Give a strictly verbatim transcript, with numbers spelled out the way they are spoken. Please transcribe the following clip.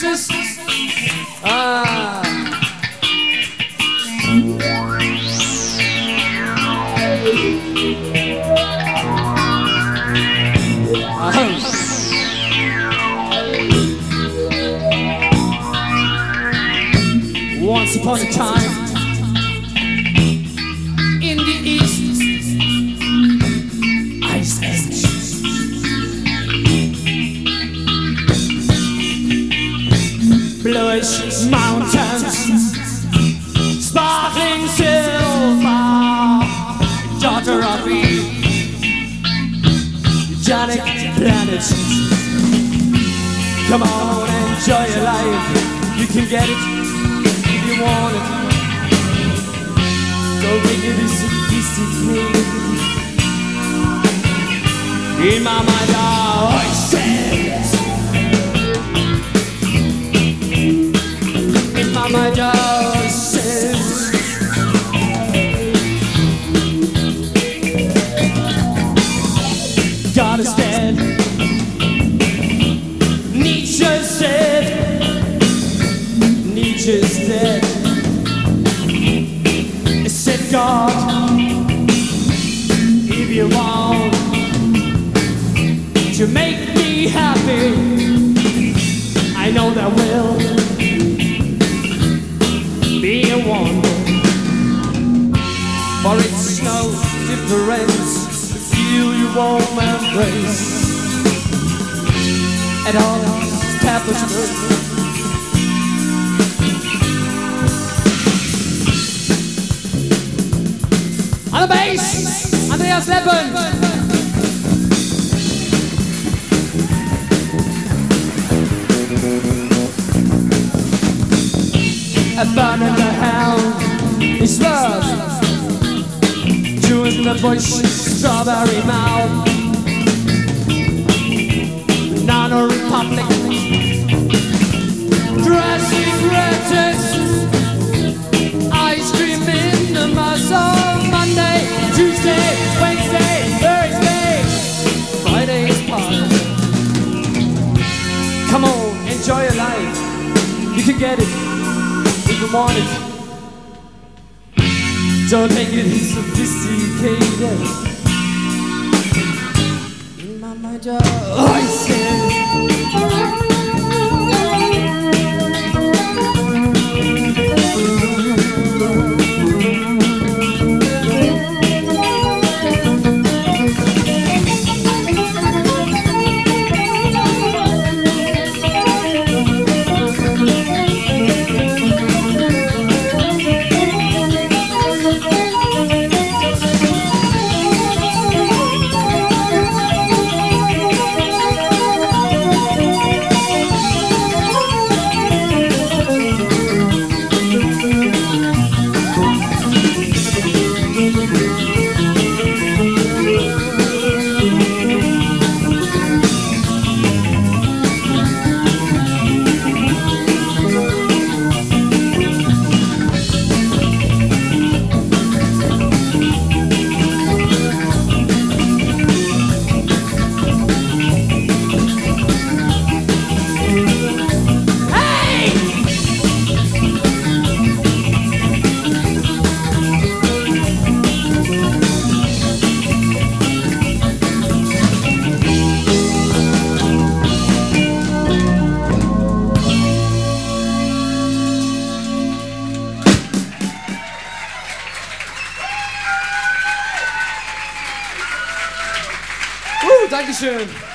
Justice. Ah. Once upon a time, in the east, Ice Age. Bluish mountains, sparkling silver, daughter of Eve, Janic planet. Come on, enjoy your life. You can get it if you want it. Don't make it sophisticated. In my mind, I said. In my mind, I said. God is dead. Nietzsche said. Nietzsche's dead. I said, God, if you want to make me happy, I know there will be a wonder. For it's no difference if you you won't embrace at all establishment. On the bass, Andreas Leppen. A burn in the hound, he slurs, chewing the bush, strawberry mouth. Banana Republic, dressing wretches, ice cream in the muscle. Monday, Tuesday, Wednesday, Thursday, Friday's party. Come on, enjoy your life. You can get it if you want it. Don't make it sophisticated. In my mind, I said. Dankeschön.